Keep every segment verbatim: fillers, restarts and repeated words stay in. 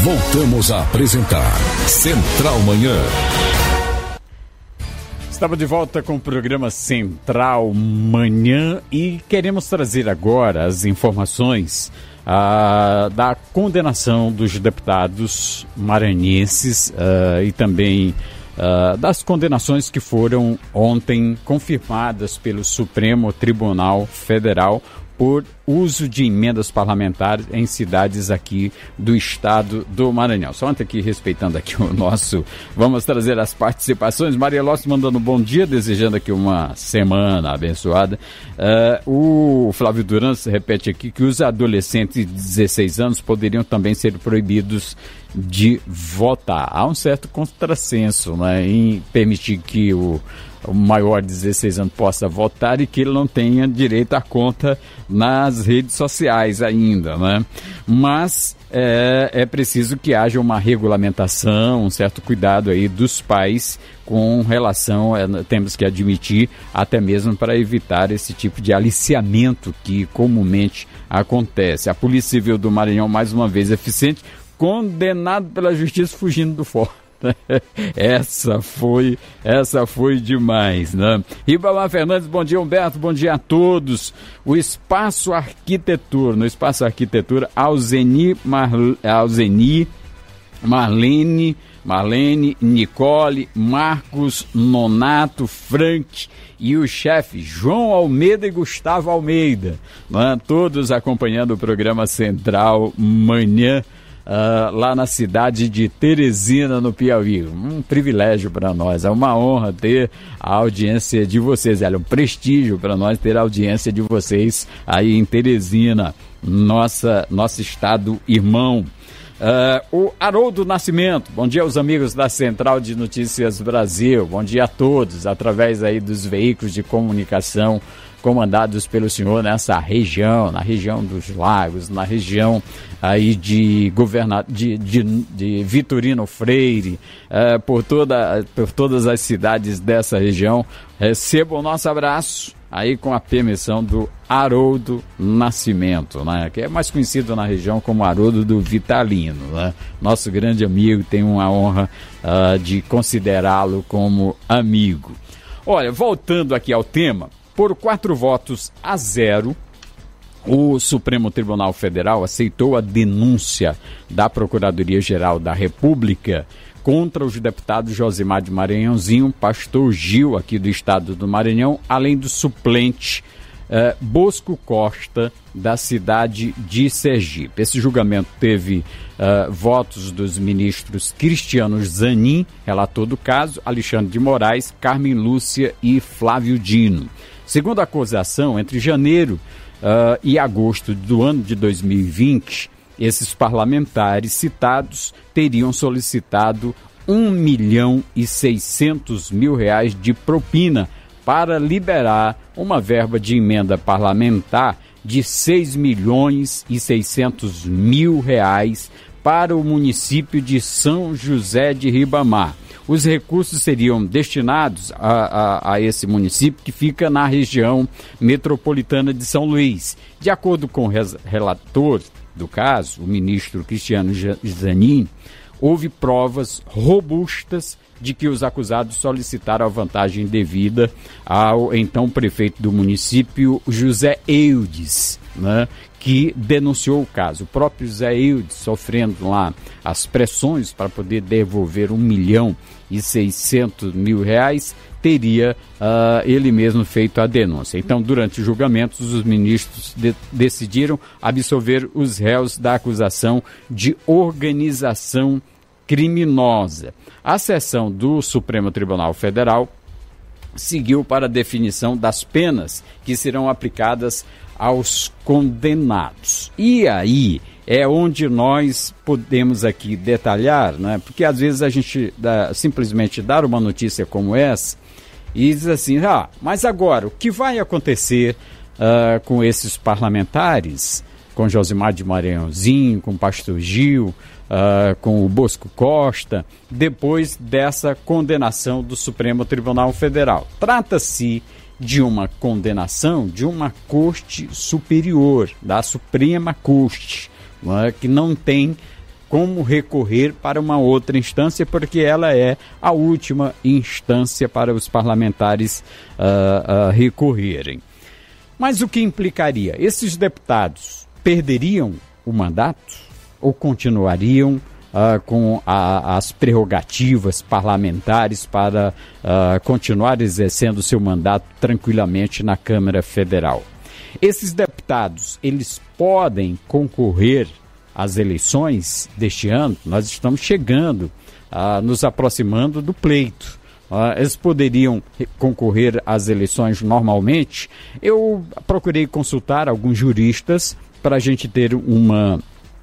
Voltamos a apresentar Central Manhã. Estamos de volta com o programa Central Manhã e queremos trazer agora as informações ah, da condenação dos deputados maranhenses ah, e também ah, das condenações que foram ontem confirmadas pelo Supremo Tribunal Federal por uso de emendas parlamentares em cidades aqui do estado do Maranhão. Só antes aqui, respeitando aqui o nosso... Vamos trazer as participações. Maria Lócio mandando um bom dia, desejando aqui uma semana abençoada. Uh, o Flávio Duran repete aqui que os adolescentes de dezesseis anos poderiam também ser proibidos de votar. Há um certo contrassenso, né, em permitir que o o maior de dezesseis anos possa votar e que ele não tenha direito à conta nas redes sociais ainda, né? Mas é, é preciso que haja uma regulamentação, um certo cuidado aí dos pais com relação, é, temos que admitir, até mesmo para evitar esse tipo de aliciamento que comumente acontece. A Polícia Civil do Maranhão, mais uma vez eficiente, condenado pela justiça fugindo do fórum. Essa foi, essa foi demais, né? Ribamar Fernandes, bom dia, Humberto, bom dia a todos. O Espaço Arquitetura, no Espaço Arquitetura, Alzeni, Mar, Alzeni Marlene, Marlene, Nicole, Marcos, Nonato, Frank e o chefe João Almeida e Gustavo Almeida, né? Todos acompanhando o programa Central Manhã. Uh, lá na cidade de Teresina, no Piauí. Um privilégio para nós, é uma honra ter a audiência de vocês, é um prestígio para nós ter a audiência de vocês aí em Teresina, nossa, nosso estado irmão. Uh, o Haroldo Nascimento, bom dia aos amigos da Central de Notícias Brasil, bom dia a todos, através aí dos veículos de comunicação comandados pelo senhor nessa região, na região dos lagos, na região aí de, governa... de, de, de Vitorino Freire, uh, por, toda, por todas as cidades dessa região. Receba o nosso abraço aí com a permissão do Haroldo Nascimento, né? Que é mais conhecido na região como Haroldo do Vitalino, né? Nosso grande amigo, tem uma honra uh, de considerá-lo como amigo. Olha, voltando aqui ao tema, por quatro votos a zero, o Supremo Tribunal Federal aceitou a denúncia da Procuradoria-Geral da República contra os deputados Josimar de Maranhãozinho, Pastor Gil, aqui do estado do Maranhão, além do suplente eh, Bosco Costa, da cidade de Sergipe. Esse julgamento teve eh, votos dos ministros Cristiano Zanin, relator do caso, Alexandre de Moraes, Carmen Lúcia e Flávio Dino. Segundo a acusação, entre janeiro uh, e agosto do ano de dois mil e vinte, esses parlamentares citados teriam solicitado um milhão e seiscentos mil reais de propina para liberar uma verba de emenda parlamentar de seis milhões e seiscentos mil reais para o município de São José de Ribamar. Os recursos seriam destinados a, a, a esse município que fica na região metropolitana de São Luís. De acordo com o relator do caso, o ministro Cristiano Zanin, houve provas robustas de que os acusados solicitaram a vantagem devida ao então prefeito do município, José Eudes, né, que denunciou o caso. O próprio José Eudes, sofrendo lá as pressões para poder devolver um milhão e seiscentos mil reais, teria uh, ele mesmo feito a denúncia. Então, durante os julgamentos, os ministros de- decidiram absolver os réus da acusação de organização criminosa. A sessão do Supremo Tribunal Federal seguiu para a definição das penas que serão aplicadas aos condenados. E aí é onde nós podemos aqui detalhar, né? Porque às vezes a gente dá, simplesmente dar uma notícia como essa e diz assim, ah, mas agora, o que vai acontecer uh, com esses parlamentares, com Josimar de Maranhãozinho, com Pastor Gil, Uh, com o Bosco Costa, depois dessa condenação do Supremo Tribunal Federal? Trata-se de uma condenação de uma corte superior, da Suprema Corte, uh, que não tem como recorrer para uma outra instância, porque ela é a última instância para os parlamentares uh, uh, recorrerem. Mas o que implicaria? Esses deputados perderiam o mandato ou continuariam uh, com a, as prerrogativas parlamentares para uh, continuar exercendo seu mandato tranquilamente na Câmara Federal? Esses deputados, eles podem concorrer às eleições deste ano? Nós estamos chegando, uh, nos aproximando do pleito. Uh, eles poderiam concorrer às eleições normalmente? Eu procurei consultar alguns juristas para a gente ter uma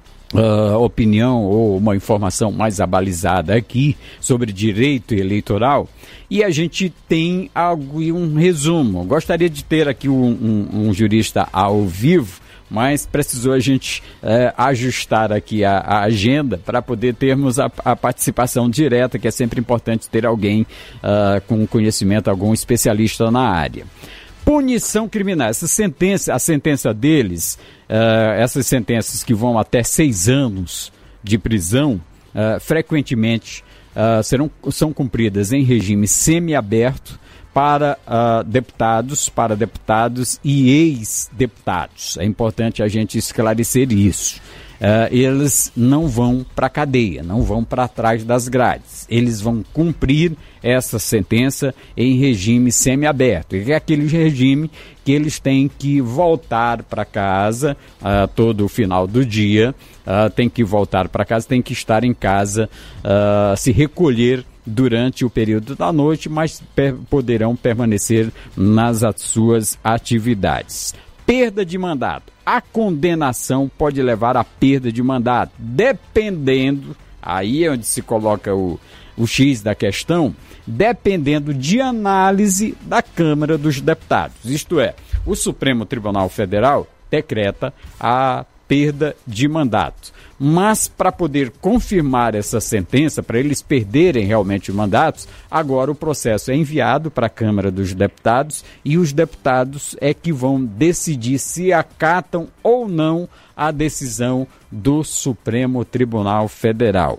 uh, opinião ou uma informação mais abalizada aqui sobre direito eleitoral, e a gente tem algo e um resumo. Gostaria de ter aqui um, um, um jurista ao vivo, mas precisou a gente é, ajustar aqui a, a agenda para poder termos a, a participação direta, que é sempre importante ter alguém uh, com conhecimento, algum especialista na área. Punição criminal, essa sentença, a sentença deles, uh, essas sentenças que vão até seis anos de prisão, uh, frequentemente uh, serão, são cumpridas em regime semiaberto, para uh, deputados, para deputados e ex-deputados. É importante a gente esclarecer isso. Uh, eles não vão para a cadeia, não vão para trás das grades. Eles vão cumprir essa sentença em regime semiaberto. E é aquele regime que eles têm que voltar para casa uh, todo o final do dia, uh, tem que voltar para casa, tem que estar em casa, uh, se recolher durante o período da noite, mas per- poderão permanecer nas suas atividades. Perda de mandato. A condenação pode levar à perda de mandato, dependendo, aí é onde se coloca o, o X da questão, dependendo de análise da Câmara dos Deputados. Isto é, o Supremo Tribunal Federal decreta a perda de mandato. Mas para poder confirmar essa sentença, para eles perderem realmente os mandatos, agora o processo é enviado para a Câmara dos Deputados e os deputados é que vão decidir se acatam ou não a decisão do Supremo Tribunal Federal.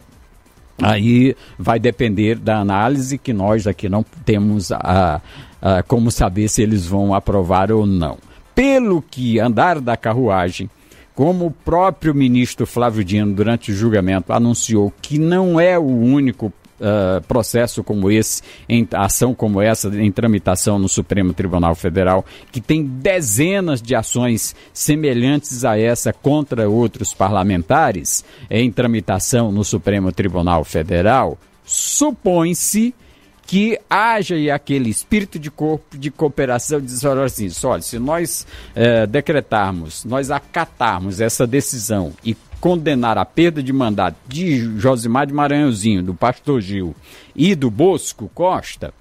Aí vai depender da análise, que nós aqui não temos a, a, como saber se eles vão aprovar ou não. Pelo que andar da carruagem, como o próprio ministro Flávio Dino, durante o julgamento, anunciou que não é o único uh, processo como esse, em ação como essa, em tramitação no Supremo Tribunal Federal, que tem dezenas de ações semelhantes a essa contra outros parlamentares, em tramitação no Supremo Tribunal Federal, supõe-se que haja aí aquele espírito de corpo, de cooperação, de dizer assim, olha, se nós eh, decretarmos, nós acatarmos essa decisão e condenar a perda de mandato de Josimar de Maranhãozinho, do Pastor Gil e do Bosco Costa,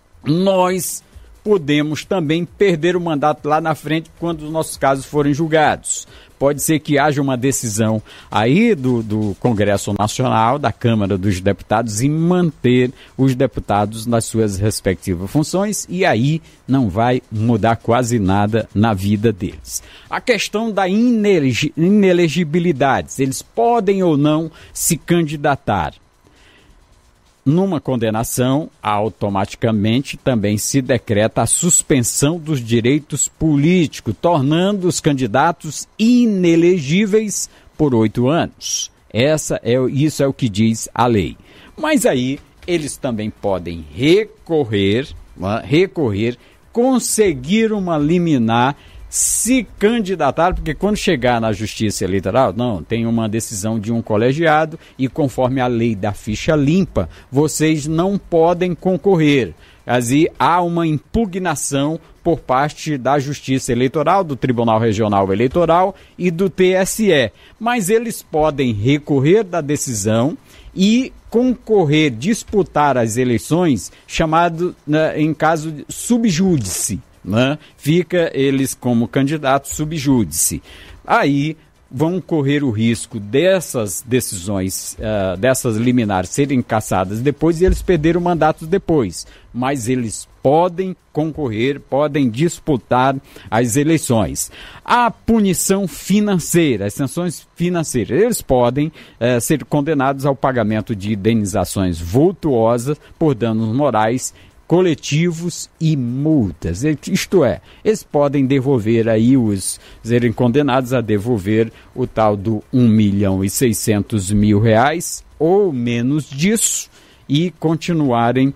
nós podemos também perder o mandato lá na frente quando os nossos casos forem julgados. Pode ser que haja uma decisão aí do, do Congresso Nacional, da Câmara dos Deputados, em manter os deputados nas suas respectivas funções, e aí não vai mudar quase nada na vida deles. A questão da inelegi- inelegibilidade, eles podem ou não se candidatar. Numa condenação, automaticamente também se decreta a suspensão dos direitos políticos, tornando os candidatos inelegíveis por oito anos. Essa é, isso é o que diz a lei. Mas aí eles também podem recorrer, recorrer, conseguir uma liminar, se candidatar, porque quando chegar na Justiça Eleitoral, não, tem uma decisão de um colegiado e conforme a lei da ficha limpa, vocês não podem concorrer. Assim, há uma impugnação por parte da Justiça Eleitoral, do Tribunal Regional Eleitoral e do T S E. Mas eles podem recorrer da decisão e concorrer, disputar as eleições, chamado, né, em caso de subjúdice. Né? Fica eles como candidatos subjúdice. Aí vão correr o risco dessas decisões, uh, dessas liminares serem cassadas depois e eles perderam o mandato depois. Mas eles podem concorrer, podem disputar as eleições. A punição financeira, as sanções financeiras, eles podem uh, ser condenados ao pagamento de indenizações vultuosas por danos morais, coletivos e multas. Isto é, eles podem devolver aí, os serem condenados a devolver o tal do um milhão e seiscentos mil reais ou menos disso e continuarem, uh,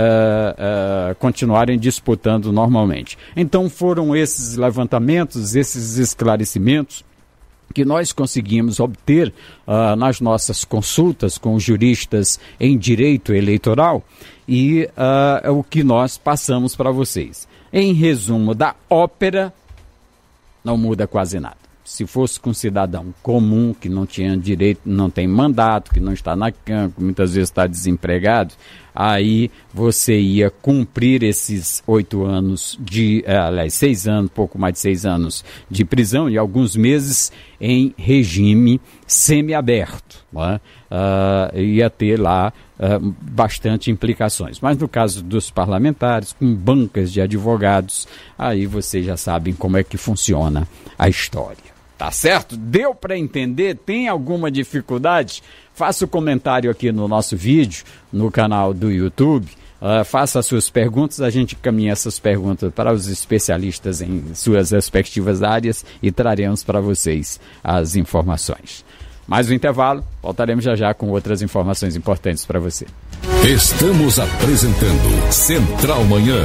uh, continuarem disputando normalmente. Então foram esses levantamentos, esses esclarecimentos que nós conseguimos obter uh, nas nossas consultas com juristas em direito eleitoral e uh, é o que nós passamos para vocês. Em resumo da ópera, não muda quase nada. Se fosse com um cidadão comum, que não tinha direito, não tem mandato, que não está na cama, que muitas vezes está desempregado, aí você ia cumprir esses oito anos de, aliás, seis anos, pouco mais de seis anos de prisão e alguns meses em regime semiaberto, né? Uh, ia ter lá uh, bastante implicações. Mas no caso dos parlamentares, com bancas de advogados, aí vocês já sabem como é que funciona a história. Tá certo? Deu para entender? Tem alguma dificuldade? Faça o comentário aqui no nosso vídeo, no canal do YouTube. Uh, faça as suas perguntas, a gente caminha essas perguntas para os especialistas em suas respectivas áreas e traremos para vocês as informações. Mais um intervalo, voltaremos já já com outras informações importantes para você. Estamos apresentando Central Manhã.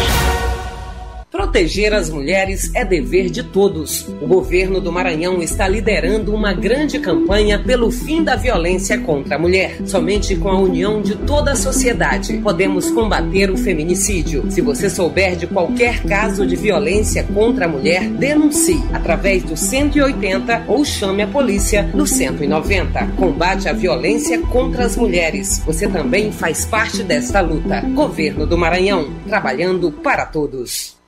Proteger as mulheres é dever de todos. O governo do Maranhão está liderando uma grande campanha pelo fim da violência contra a mulher. Somente com a união de toda a sociedade podemos combater o feminicídio. Se você souber de qualquer caso de violência contra a mulher, denuncie através do cento e oitenta ou chame a polícia no cento e noventa. Combate a violência contra as mulheres. Você também faz parte desta luta. Governo do Maranhão, trabalhando para todos.